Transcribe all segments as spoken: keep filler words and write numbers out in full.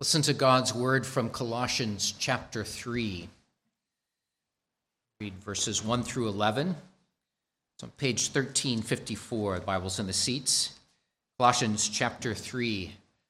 Listen to God's word from Colossians chapter three. Read verses one through eleven. It's on page thirteen fifty-four. The Bible's in the seats. Colossians chapter three.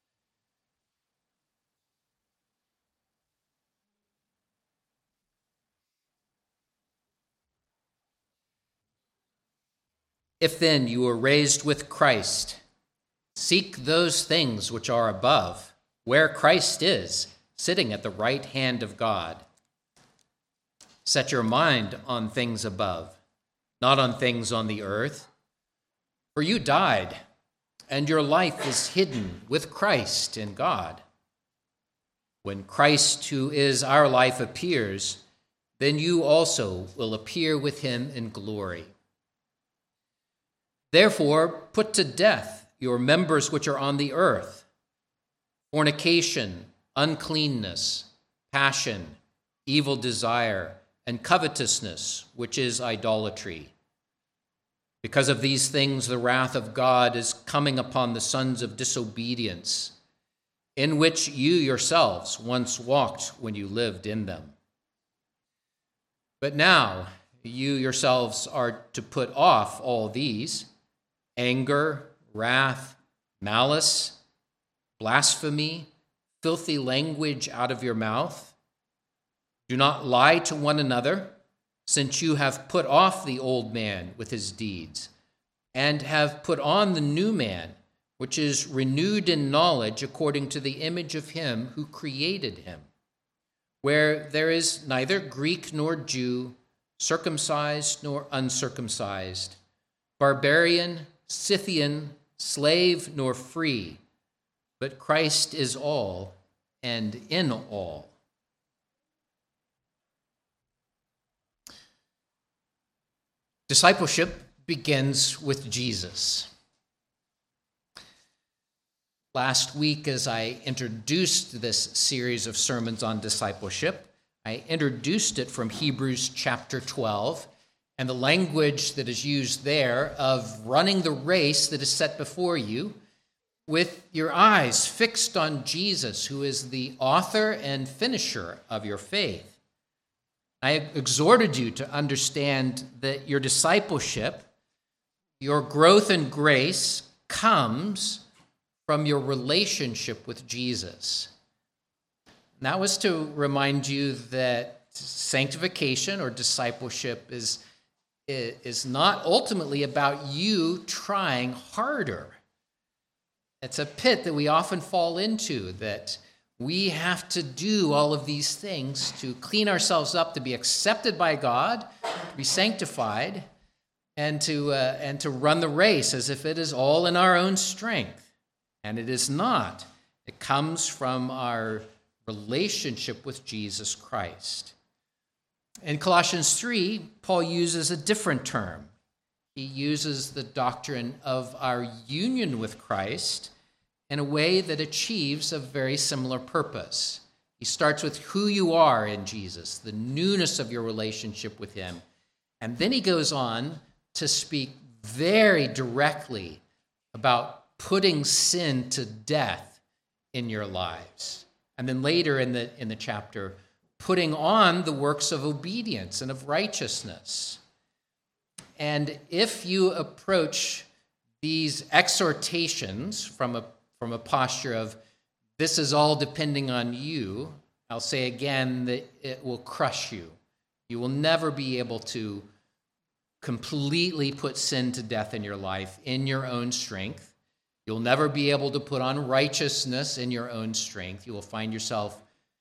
If then you were raised with Christ, seek those things which are above, where Christ is, sitting at the right hand of God. Set your mind on things above, not on things on the earth. For you died, and your life is hidden with Christ in God. When Christ, who is our life, appears, then you also will appear with him in glory. Therefore, put to death your members which are on the earth: fornication, uncleanness, passion, evil desire, and covetousness, which is idolatry. Because of these things, the wrath of God is coming upon the sons of disobedience, in which you yourselves once walked when you lived in them. But now you yourselves are to put off all these: anger, wrath, malice, blasphemy, filthy language out of your mouth. Do not lie to one another, since you have put off the old man with his deeds, and have put on the new man, which is renewed in knowledge according to the image of him who created him, where there is neither Greek nor Jew, circumcised nor uncircumcised, barbarian, Scythian, slave nor free, but Christ is all and in all. Discipleship begins with Jesus. Last week, as I introduced this series of sermons on discipleship, I introduced it from Hebrews chapter twelve, and the language that is used there of running the race that is set before you with your eyes fixed on Jesus, who is the author and finisher of your faith. I exhorted you to understand that your discipleship, your growth in grace, comes from your relationship with Jesus. And that was to remind you that sanctification or discipleship is, is not ultimately about you trying harder. It's a pit that we often fall into, that we have to do all of these things to clean ourselves up, to be accepted by God, to be sanctified, and to uh, and to run the race as if it is all in our own strength. And it is not. It comes from our relationship with Jesus Christ. In Colossians three, Paul uses a different term. He uses the doctrine of our union with Christ in a way that achieves a very similar purpose. He starts with who you are in Jesus, the newness of your relationship with him. And then he goes on to speak very directly about putting sin to death in your lives. And then later in the, in the chapter, putting on the works of obedience and of righteousness. And if you approach these exhortations from a from a posture of, this is all depending on you, I'll say again that it will crush you. You will never be able to completely put sin to death in your life in your own strength. You'll never be able to put on righteousness in your own strength. You will find yourself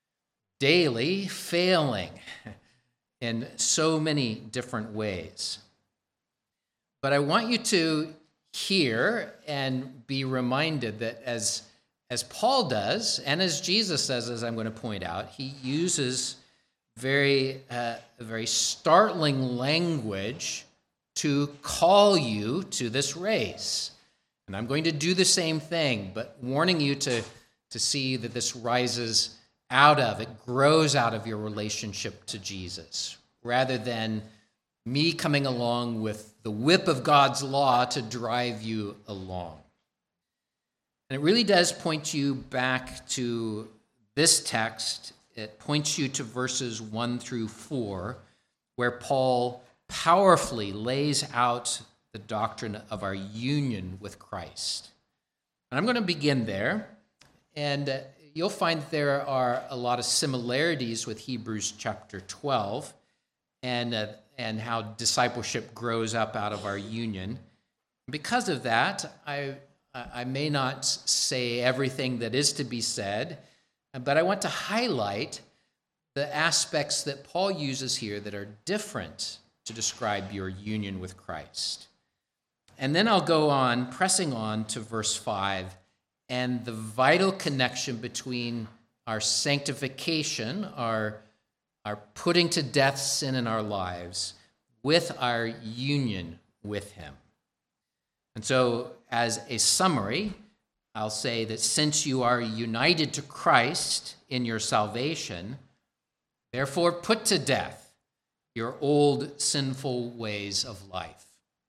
daily failing in so many different ways. But I want you to hear and be reminded that as, as Paul does, and as Jesus does, as I'm going to point out, he uses very, uh, very startling language to call you to this race. And I'm going to do the same thing, but warning you to, to see that this rises out of, it grows out of your relationship to Jesus, rather than me coming along with the whip of God's law to drive you along. And it really does point you back to this text, it points you to verses one through four, where Paul powerfully lays out the doctrine of our union with Christ. And I'm going to begin there, and uh, you'll find there are a lot of similarities with Hebrews chapter twelve and, uh, and how discipleship grows up out of our union. Because of that, I, I may not say everything that is to be said, but I want to highlight the aspects that Paul uses here that are different to describe your union with Christ. And then I'll go on, pressing on to verse five, and the vital connection between our sanctification, our, our putting to death sin in our lives, with our union with him. And so, as a summary, I'll say that since you are united to Christ in your salvation, therefore put to death your old sinful ways of life.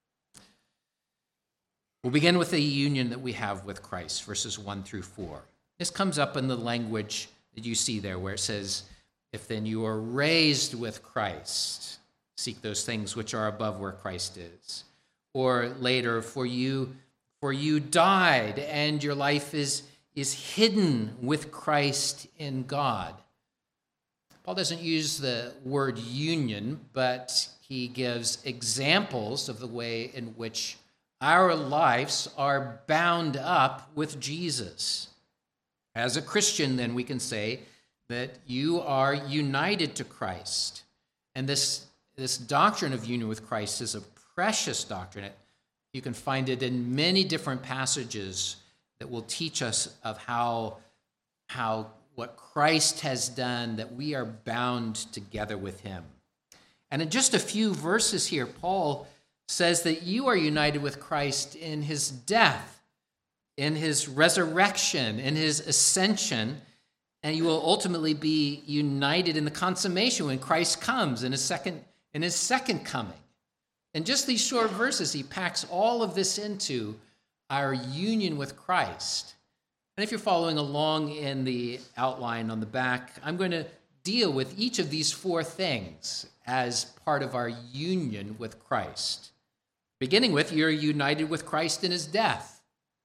We'll begin with the union that we have with Christ, verses one through four. This comes up in the language that you see there, where it says, if then you are raised with Christ, seek those things which are above where Christ is. Or later, for you, for you died, and your life is, is hidden with Christ in God. Paul doesn't use the word union, but he gives examples of the way in which our lives are bound up with Jesus. As a Christian, then, we can say that you are united to Christ. And this, this doctrine of union with Christ is a precious doctrine. You can find it in many different passages that will teach us of how, how what Christ has done, that we are bound together with him. And in just a few verses here, Paul says that you are united with Christ in his death, in his resurrection, in his ascension, and you will ultimately be united in the consummation when Christ comes in his second, in his second coming. In just these short verses, he packs all of this into our union with Christ. And if you're following along in the outline on the back, I'm going to deal with each of these four things as part of our union with Christ. Beginning with, you're united with Christ in his death.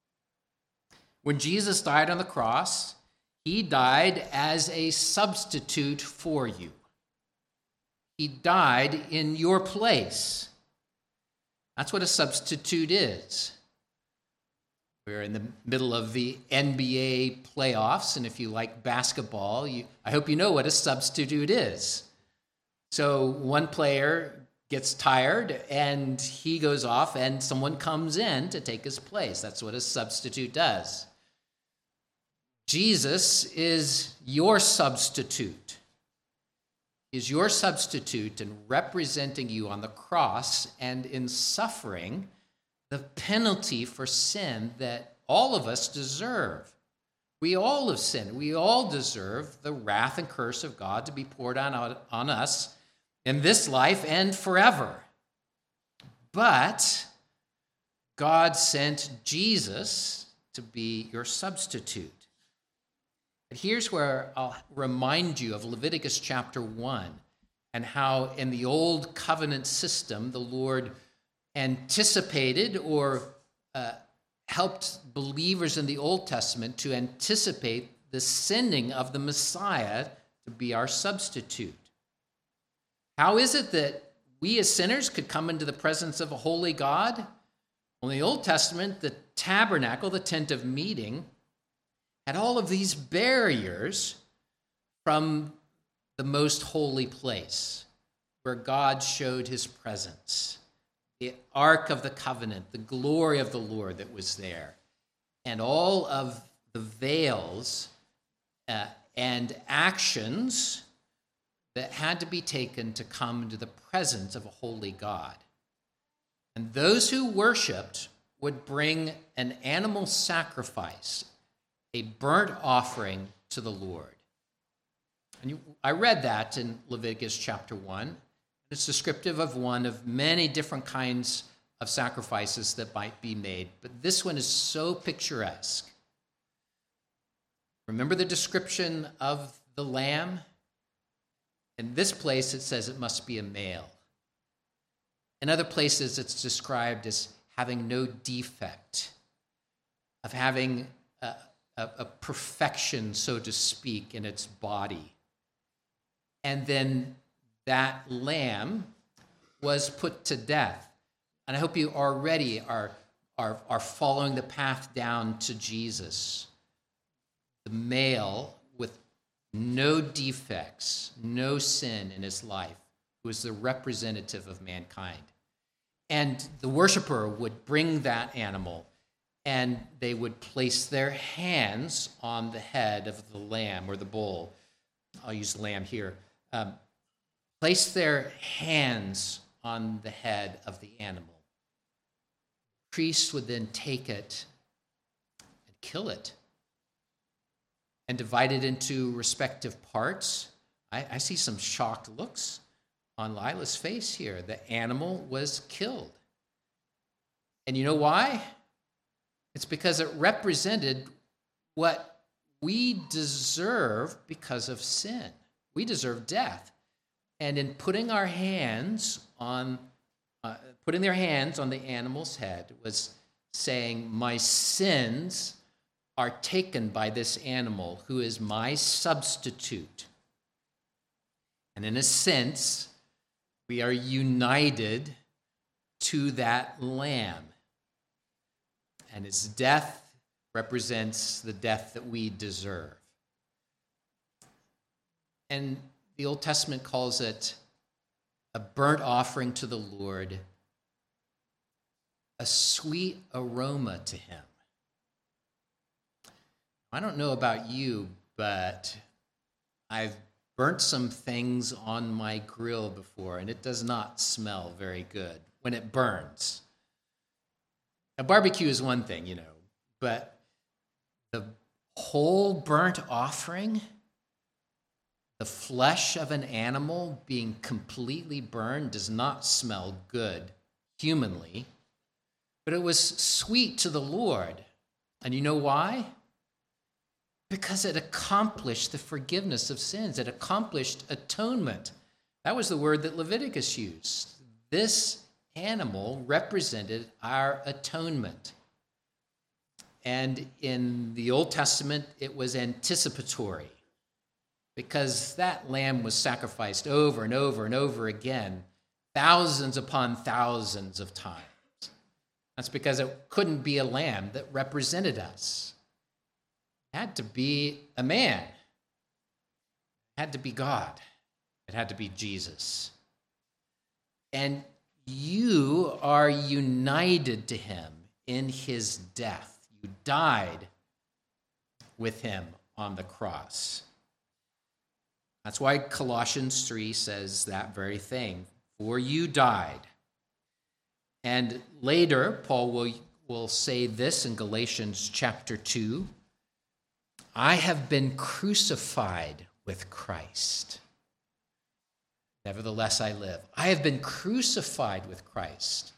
When Jesus died on the cross, he died as a substitute for you. He died in your place. That's what a substitute is. We're in the middle of the N B A playoffs, and if you like basketball, you, I hope you know what a substitute is. So one player gets tired, and he goes off, and someone comes in to take his place. That's what a substitute does. Jesus is your substitute. Is your substitute in representing you on the cross and in suffering the penalty for sin that all of us deserve. We all have sinned. We all deserve the wrath and curse of God to be poured on, on us in this life and forever. But God sent Jesus to be your substitute. But here's where I'll remind you of Leviticus chapter one and how in the old covenant system, the Lord anticipated or uh, helped believers in the Old Testament to anticipate the sending of the Messiah to be our substitute. How is it that we as sinners could come into the presence of a holy God? Well, in the Old Testament, the tabernacle, the tent of meeting, had all of these barriers from the most holy place where God showed his presence. The Ark of the Covenant, the glory of the Lord that was there, and all of the veils uh, and actions that had to be taken to come into the presence of a holy God. And those who worshiped would bring an animal sacrifice, a burnt offering to the Lord. And you, I read that in Leviticus chapter one. It's descriptive of one of many different kinds of sacrifices that might be made, but this one is so picturesque. Remember the description of the lamb? In this place, it says it must be a male. In other places, it's described as having no defect, of having a, a, a perfection, so to speak, in its body. And then that lamb was put to death. And I hope you already are, are, are following the path down to Jesus, the male with no defects, no sin in his life, who is the representative of mankind. And the worshiper would bring that animal, and they would place their hands on the head of the lamb or the bull. I'll use lamb here. Um, place their hands on the head of the animal. The priest would then take it and kill it and divide it into respective parts. I, I see some shocked looks on Lila's face here. The animal was killed. And you know why? It's because it represented what we deserve because of sin. We deserve death. And in putting our hands on, uh, putting their hands on the animal's head was saying, my sins are taken by this animal who is my substitute. And in a sense, we are united to that lamb. And his death represents the death that we deserve. And the Old Testament calls it a burnt offering to the Lord, a sweet aroma to him. I don't know about you, but I've burnt some things on my grill before, and it does not smell very good when it burns. A barbecue is one thing, you know, but the whole burnt offering, the flesh of an animal being completely burned, does not smell good humanly, but it was sweet to the Lord. And you know why? Because it accomplished the forgiveness of sins. It accomplished atonement. That was the word that Leviticus used. This animal represented our atonement. And in the Old Testament, it was anticipatory, because that lamb was sacrificed over and over and over again, thousands upon thousands of times. That's because it couldn't be a lamb that represented us. It had to be a man. It had to be God. It had to be Jesus. And you are united to him in his death. You died with him on the cross. That's why Colossians three says that very thing. For you died. And later, Paul will, will say this in Galatians chapter two. I have been crucified with Christ. Nevertheless, I live. I have been crucified with Christ.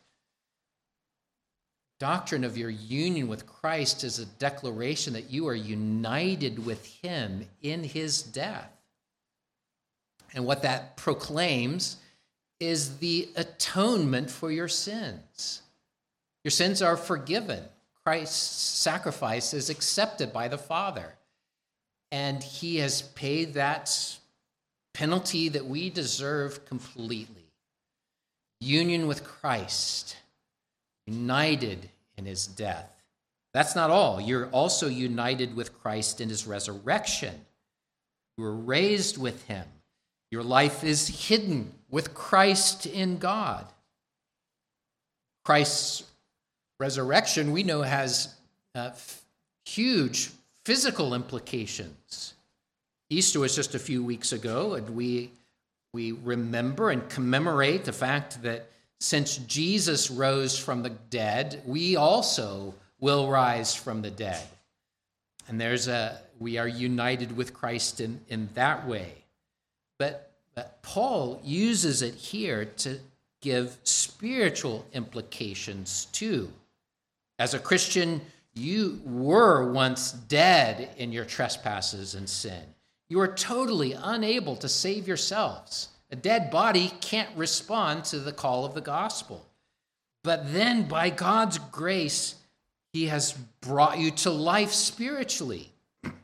Doctrine of your union with Christ is a declaration that you are united with him in his death. And what that proclaims is the atonement for your sins. Your sins are forgiven. Christ's sacrifice is accepted by the Father. And he has paid that penalty that we deserve completely. Union with Christ, united in his death. That's not all. You're also united with Christ in his resurrection. You were raised with him. Your life is hidden with Christ in God. Christ's resurrection, we know, has uh, f- huge physical implications. Easter was just a few weeks ago, and we, we remember and commemorate the fact that since Jesus rose from the dead, we also will rise from the dead. And there's a we are united with Christ in, in that way. But, but Paul uses it here to give spiritual implications too. As a Christian, You were once dead in your trespasses and sin. You are totally unable to save yourselves. A dead body can't respond to the call of the gospel. But then, by God's grace, he has brought you to life spiritually.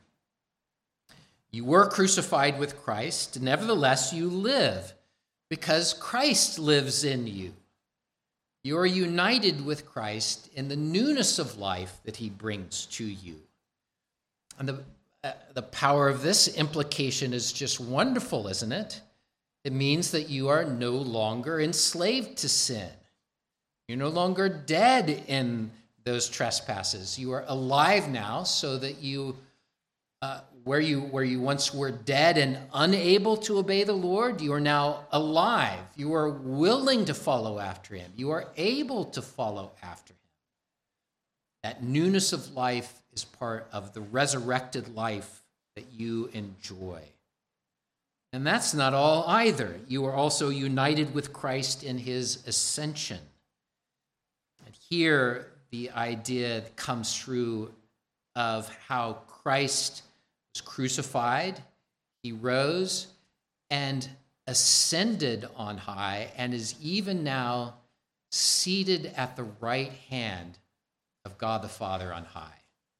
You were crucified with Christ. Nevertheless, you live because Christ lives in you. You are united with Christ in the newness of life that he brings to you. And the, uh, the power of this implication is just wonderful, isn't it? It means that you are no longer enslaved to sin. You're no longer dead in those trespasses. You are alive now, so that you, uh, where you where you once were dead and unable to obey the Lord, you are now alive. You are willing to follow after him. You are able to follow after him. That newness of life is part of the resurrected life that you enjoy. And that's not all either. You are also united with Christ in his ascension. And here the idea comes through of how Christ was crucified, he rose and ascended on high, and is even now seated at the right hand of God the Father on high.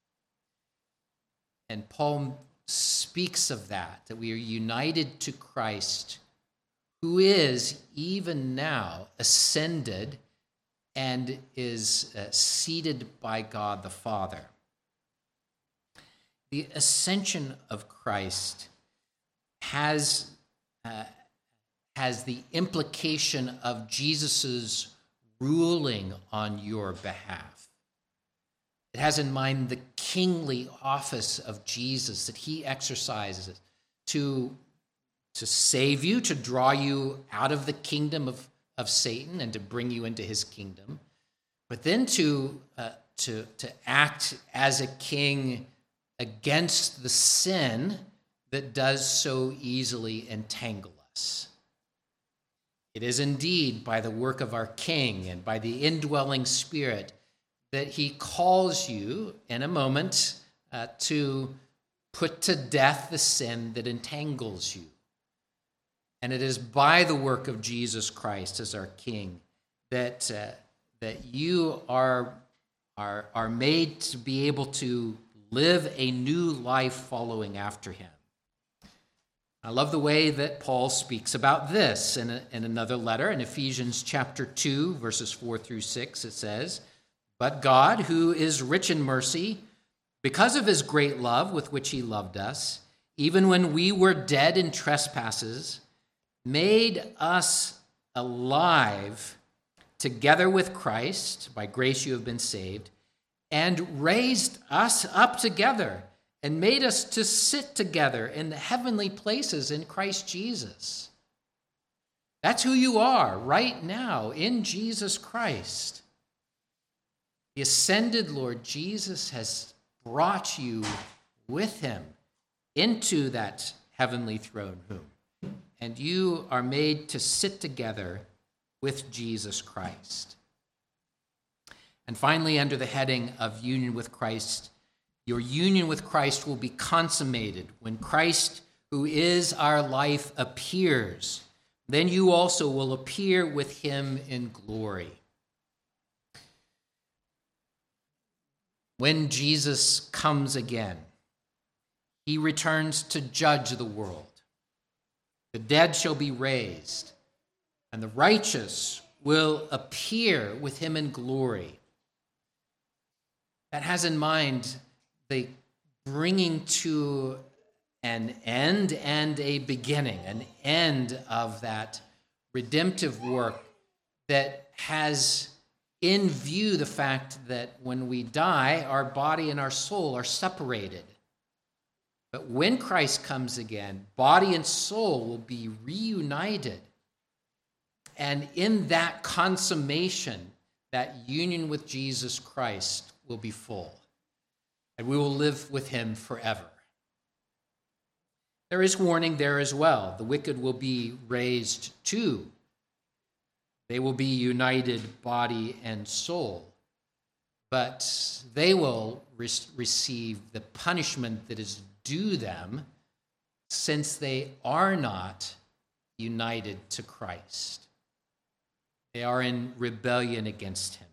And Paul speaks of that, that we are united to Christ, who is even now ascended and is uh, seated by God the Father. The ascension of Christ has, uh, has the implication of Jesus's ruling on your behalf. It has in mind the kingly office of Jesus that he exercises to, to save you, to draw you out of the kingdom of, of Satan and to bring you into his kingdom, but then to, uh, to, to act as a king against the sin that does so easily entangle us. It is indeed by the work of our King and by the indwelling Spirit that he calls you in a moment uh, to put to death the sin that entangles you. And it is by the work of Jesus Christ as our King that, uh, that you are, are, are made to be able to live a new life following after him. I love the way that Paul speaks about this in, a, in another letter. In Ephesians chapter two, verses four through six, it says, "But God, who is rich in mercy, because of his great love with which he loved us, even when we were dead in trespasses, made us alive together with Christ. By grace you have been saved, and raised us up together and made us to sit together in the heavenly places in Christ Jesus." That's who you are right now in Jesus Christ. The ascended Lord Jesus has brought you with him into that heavenly throne room, and you are made to sit together with Jesus Christ. And finally, under the heading of union with Christ, your union with Christ will be consummated when Christ, who is our life, appears. Then you also will appear with him in glory. When Jesus comes again, he returns to judge the world. The dead shall be raised, and the righteous will appear with him in glory. That has in mind the bringing to an end and a beginning, an end of that redemptive work that has in view the fact that when we die, our body and our soul are separated. But when Christ comes again, body and soul will be reunited. And in that consummation, that union with Jesus Christ will be full, and we will live with him forever. There is warning there as well. The wicked will be raised too. They will be united body and soul. but they will re- receive the punishment that is due them, since they are not united to Christ. They are in rebellion against him.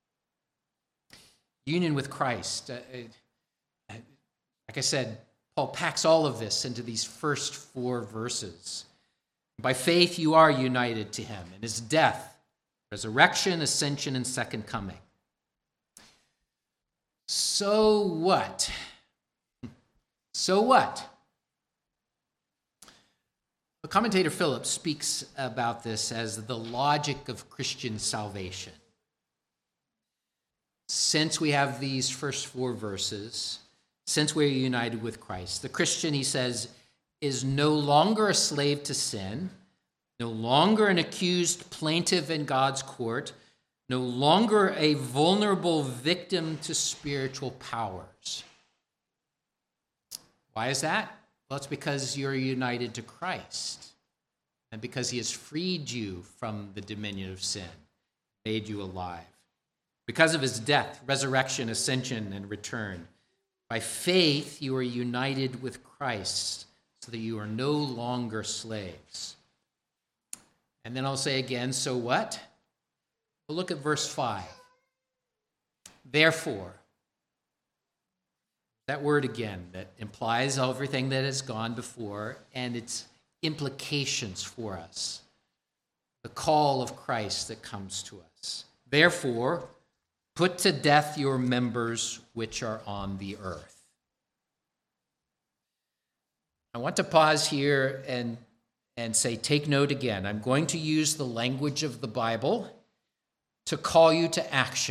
Union with Christ. Uh, uh, like I said, Paul packs all of this into these first four verses. By faith, you are united to him in his death, resurrection, ascension, and second coming. So what? So what? The commentator Phillips speaks about this as the logic of Christian salvation. Since we have these first four verses, since we are united with Christ, the Christian, he says, is no longer a slave to sin, no longer an accused plaintiff in God's court, no longer a vulnerable victim to spiritual powers. Why is that? Well, it's because you're united to Christ, and because he has freed you from the dominion of sin, made you alive. Because of his death, resurrection, ascension, and return. By faith, you are united with Christ, so that you are no longer slaves. And then I'll say again, so what? Well, look at verse five. Therefore, that word again that implies everything that has gone before and its implications for us. The call of Christ that comes to us. Therefore, put to death your members which are on the earth. I want to pause here and, and say, take note again. I'm going to use the language of the Bible to call you to action.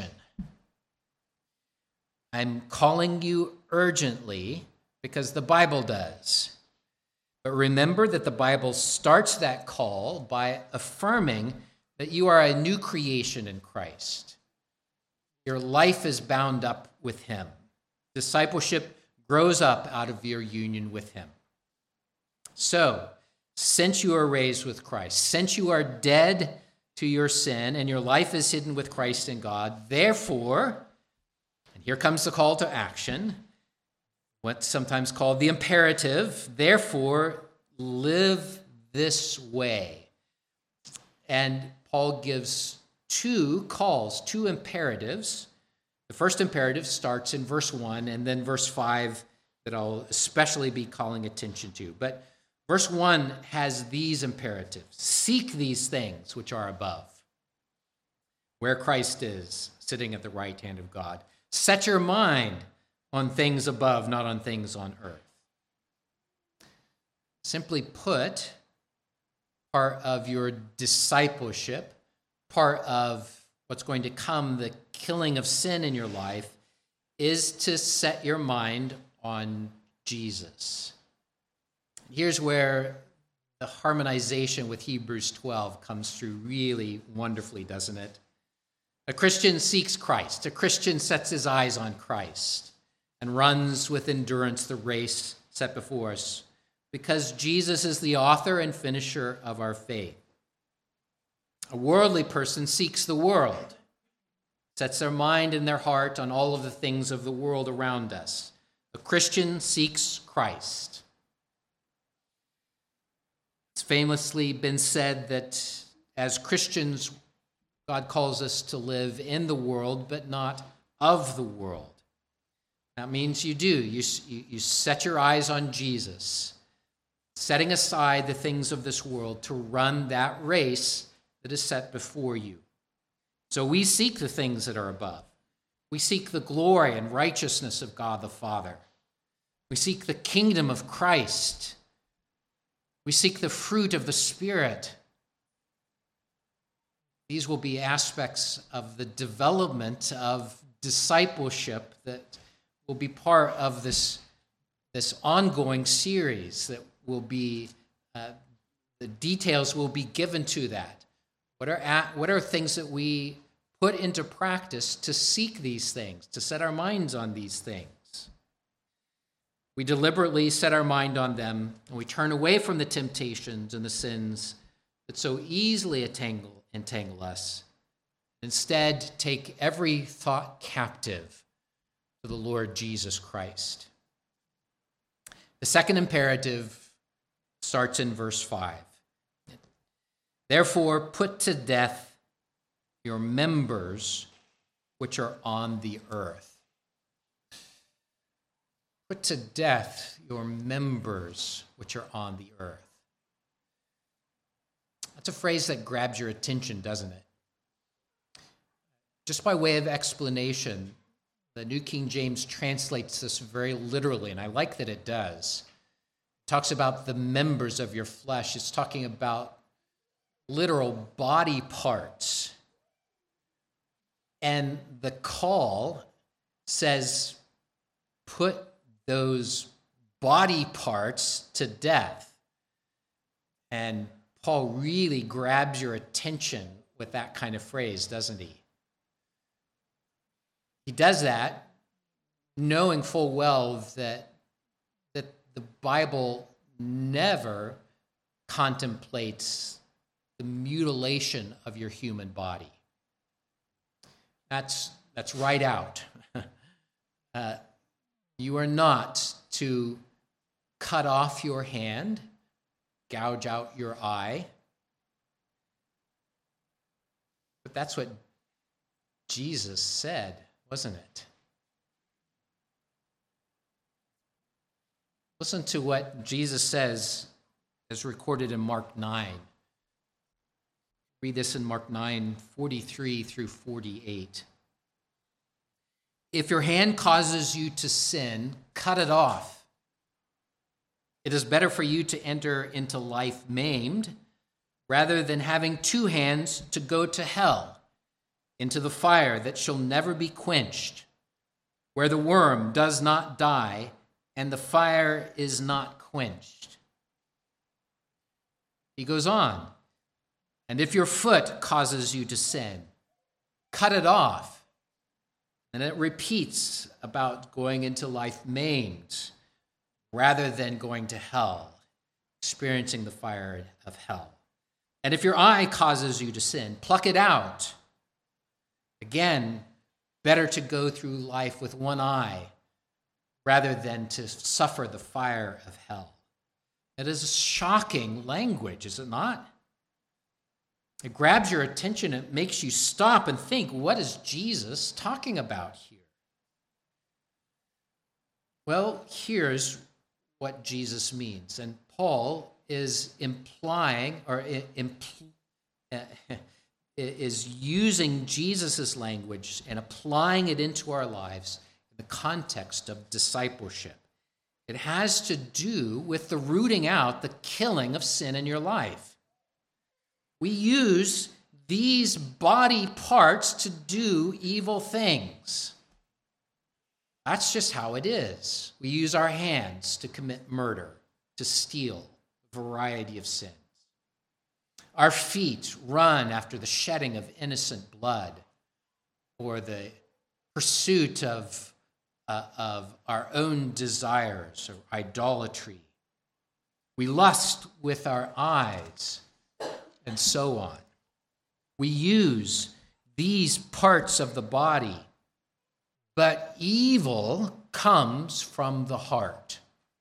I'm calling you urgently because the Bible does. But remember that the Bible starts that call by affirming that you are a new creation in Christ. Your life is bound up with him. Discipleship grows up out of your union with him. So, since you are raised with Christ, since you are dead to your sin and your life is hidden with Christ in God, therefore, and here comes the call to action, what's sometimes called the imperative, therefore, live this way. And Paul gives two calls, two imperatives. The first imperative starts in verse one, and then verse five that I'll especially be calling attention to. But verse one has these imperatives. Seek these things which are above, where Christ is, sitting at the right hand of God. Set your mind on things above, not on things on earth. Simply put, part of your discipleship, part of what's going to come, the killing of sin in your life, is to set your mind on Jesus. Here's where the harmonization with Hebrews twelve comes through really wonderfully, doesn't it? A Christian seeks Christ. A Christian sets his eyes on Christ and runs with endurance the race set before us because Jesus is the author and finisher of our faith. A worldly person seeks the world, sets their mind and their heart on all of the things of the world around us. A Christian seeks Christ. It's famously been said that as Christians, God calls us to live in the world, but not of the world. That means you do. You, you, you set your eyes on Jesus, setting aside the things of this world to run that race that is set before you. So we seek the things that are above. We seek the glory and righteousness of God the Father. We seek the kingdom of Christ. We seek the fruit of the Spirit. These will be aspects of the development of discipleship that will be part of this, this ongoing series that will be, uh, the details will be given to that. What are, at, what are things that we put into practice to seek these things, to set our minds on these things? We deliberately set our mind on them, and we turn away from the temptations and the sins that so easily entangle, entangle us. Instead, take every thought captive to the Lord Jesus Christ. The second imperative starts in verse five. Therefore, put to death your members which are on the earth. Put to death your members which are on the earth. That's a phrase that grabs your attention, doesn't it? Just by way of explanation, the New King James translates this very literally, and I like that it does. It talks about the members of your flesh. It's talking about literal body parts. And the call says, put those body parts to death. And Paul really grabs your attention with that kind of phrase, doesn't he? He does that knowing full well that, that the Bible never contemplates the mutilation of your human body. That's, that's right out. uh, you are not to cut off your hand, gouge out your eye. But that's what Jesus said, wasn't it? Listen to what Jesus says as recorded in Mark nine. Read this in Mark nine, forty-three through forty-eight. If your hand causes you to sin, cut it off. It is better for you to enter into life maimed rather than having two hands to go to hell, into the fire that shall never be quenched, where the worm does not die and the fire is not quenched. He goes on. And if your foot causes you to sin, cut it off. And it repeats about going into life maimed rather than going to hell, experiencing the fire of hell. And if your eye causes you to sin, pluck it out. Again, better to go through life with one eye rather than to suffer the fire of hell. It is shocking language, is it not? It grabs your attention. It makes you stop and think, what is Jesus talking about here? Well, here's what Jesus means. And Paul is implying, or impl- is using Jesus' language and applying it into our lives in the context of discipleship. It has to do with the rooting out, the killing of sin in your life. We use these body parts to do evil things. That's just how it is. We use our hands to commit murder, to steal, a variety of sins. Our feet run after the shedding of innocent blood or the pursuit of, uh, of our own desires or idolatry. We lust with our eyes, and so on. We use these parts of the body, but evil comes from the heart.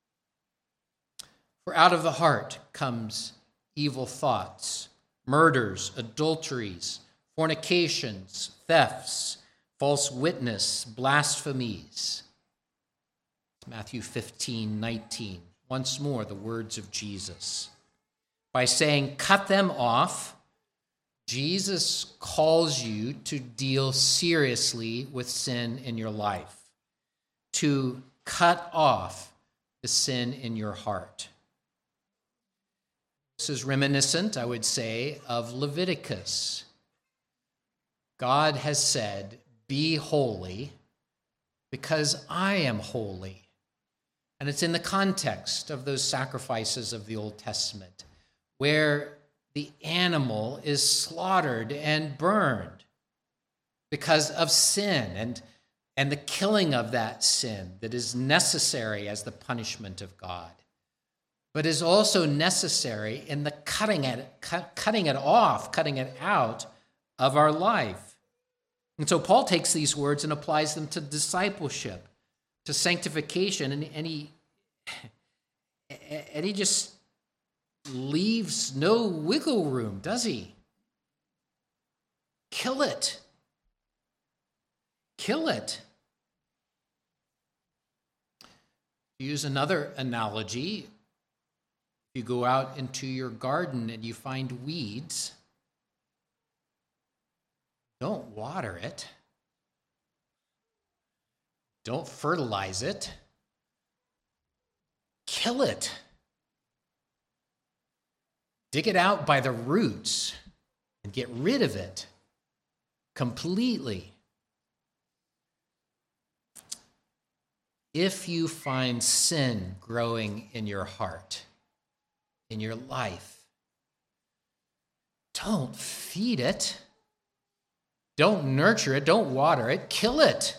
For out of the heart comes evil thoughts, murders, adulteries, fornications, thefts, false witness, blasphemies. Matthew fifteen nineteen. Once more, the words of Jesus. By saying, cut them off, Jesus calls you to deal seriously with sin in your life, to cut off the sin in your heart. This is reminiscent, I would say, of Leviticus. God has said, be holy because I am holy. And it's in the context of those sacrifices of the Old Testament, where the animal is slaughtered and burned because of sin and, and the killing of that sin that is necessary as the punishment of God, but is also necessary in the cutting it, cut, cutting it off, cutting it out of our life. And so Paul takes these words and applies them to discipleship, to sanctification, and, and he and he just leaves no wiggle room, does he? Kill it. Kill it. To use another analogy, if you go out into your garden and you find weeds, don't water it. Don't fertilize it. Kill it. Dig it out by the roots and get rid of it completely. If you find sin growing in your heart, in your life, don't feed it. Don't nurture it. Don't water it. Kill it.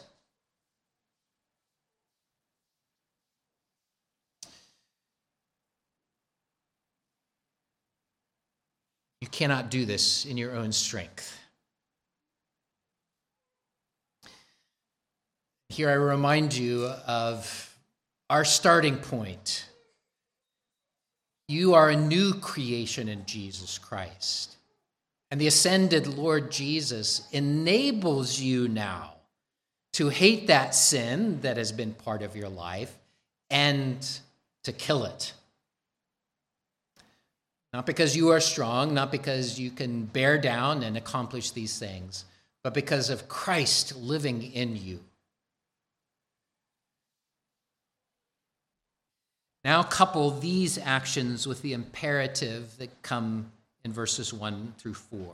You cannot do this in your own strength. Here I remind you of our starting point. You are a new creation in Jesus Christ. And the ascended Lord Jesus enables you now to hate that sin that has been part of your life and to kill it. Not because you are strong, not because you can bear down and accomplish these things, but because of Christ living in you. Now couple these actions with the imperative that come in verses one through four.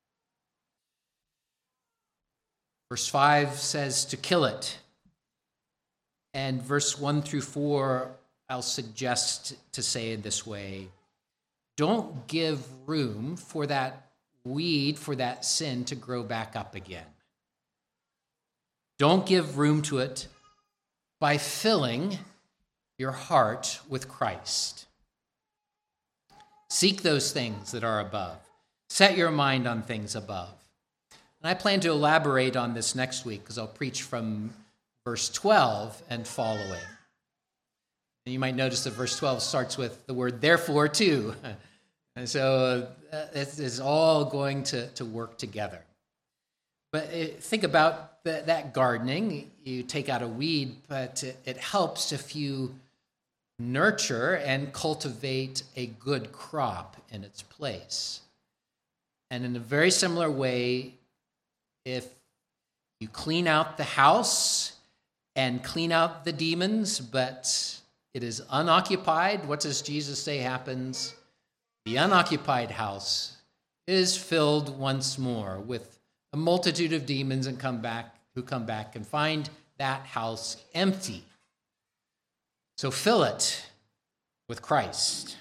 Verse five says to kill it. And verse one through four, I'll suggest to say it this way. Don't give room for that weed, for that sin to grow back up again. Don't give room to it by filling your heart with Christ. Seek those things that are above. Set your mind on things above. And I plan to elaborate on this next week because I'll preach from verse twelve and following. And you might notice that verse twelve starts with the word therefore too. And so uh, it is all going to, to work together. But it, think about the, that gardening. You take out a weed, but it, it helps if you nurture and cultivate a good crop in its place. And in a very similar way, if you clean out the house and clean out the demons, but it is unoccupied, what does Jesus say happens? The unoccupied house is filled once more with a multitude of demons and come back who come back and find that house empty. So fill it with Christ.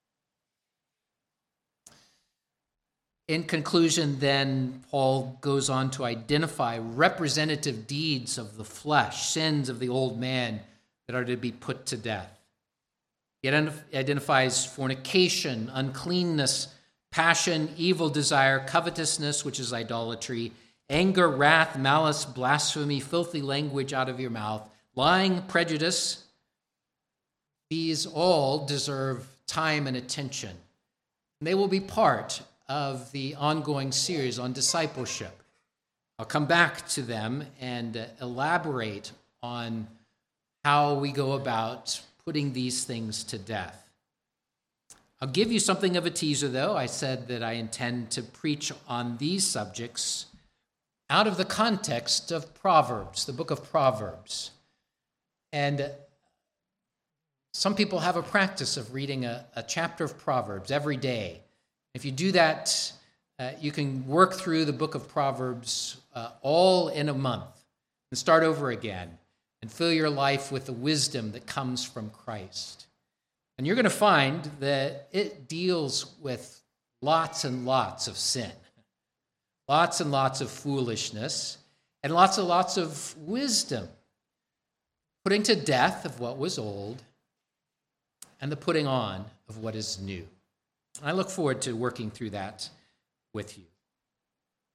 In conclusion, then, Paul goes on to identify representative deeds of the flesh, sins of the old man that are to be put to death. He identifies fornication, uncleanness, passion, evil desire, covetousness, which is idolatry, anger, wrath, malice, blasphemy, filthy language out of your mouth, lying, prejudice. These all deserve time and attention. And they will be part of the ongoing series on discipleship. I'll come back to them and elaborate on how we go about putting these things to death. I'll give you something of a teaser, though. I said that I intend to preach on these subjects out of the context of Proverbs, the book of Proverbs. And some people have a practice of reading a, a chapter of Proverbs every day. If you do that, uh, you can work through the book of Proverbs uh, all in a month and start over again and fill your life with the wisdom that comes from Christ. And you're going to find that it deals with lots and lots of sin, lots and lots of foolishness, and lots and lots of wisdom, putting to death of what was old and the putting on of what is new. I look forward to working through that with you.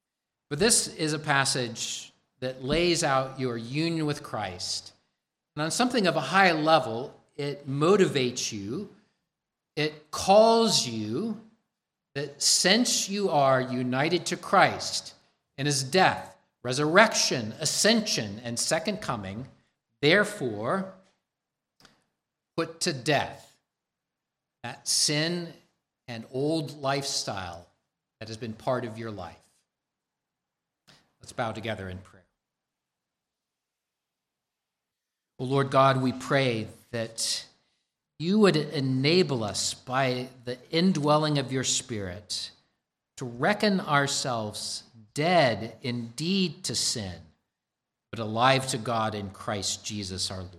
But this is a passage that lays out your union with Christ. And on something of a high level, it motivates you, it calls you that since you are united to Christ in his death, resurrection, ascension, and second coming, therefore, put to death that sin and old lifestyle that has been part of your life. Let's bow together in prayer. Oh Lord God, we pray that you would enable us by the indwelling of your Spirit to reckon ourselves dead indeed to sin, but alive to God in Christ Jesus our Lord.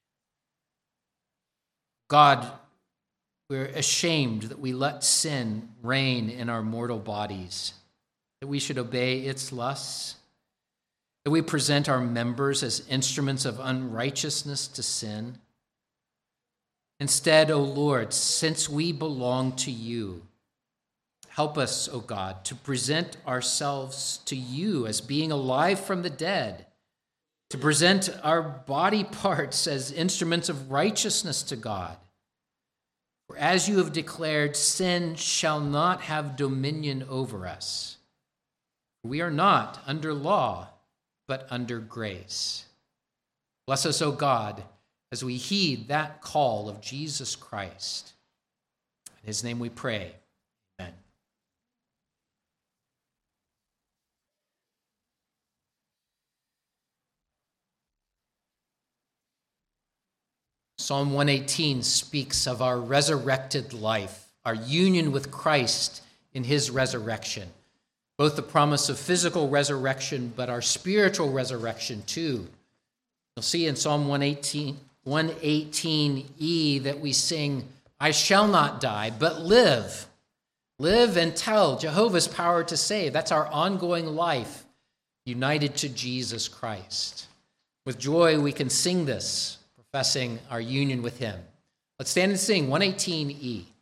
God, we're ashamed that we let sin reign in our mortal bodies, that we should obey its lusts, that we present our members as instruments of unrighteousness to sin. Instead, O Lord, since we belong to you, help us, O God, to present ourselves to you as being alive from the dead, to present our body parts as instruments of righteousness to God. For as you have declared, sin shall not have dominion over us. We are not under law, but under grace. Bless us, O God, as we heed that call of Jesus Christ. In his name we pray. Amen. Psalm one eighteen speaks of our resurrected life, our union with Christ in his resurrection. Both the promise of physical resurrection, but our spiritual resurrection too. You'll see in Psalm one eighteen, one eighteen E that we sing, I shall not die, but live. Live and tell Jehovah's power to save. That's our ongoing life, united to Jesus Christ. With joy, we can sing this, professing our union with him. Let's stand and sing one eighteen E.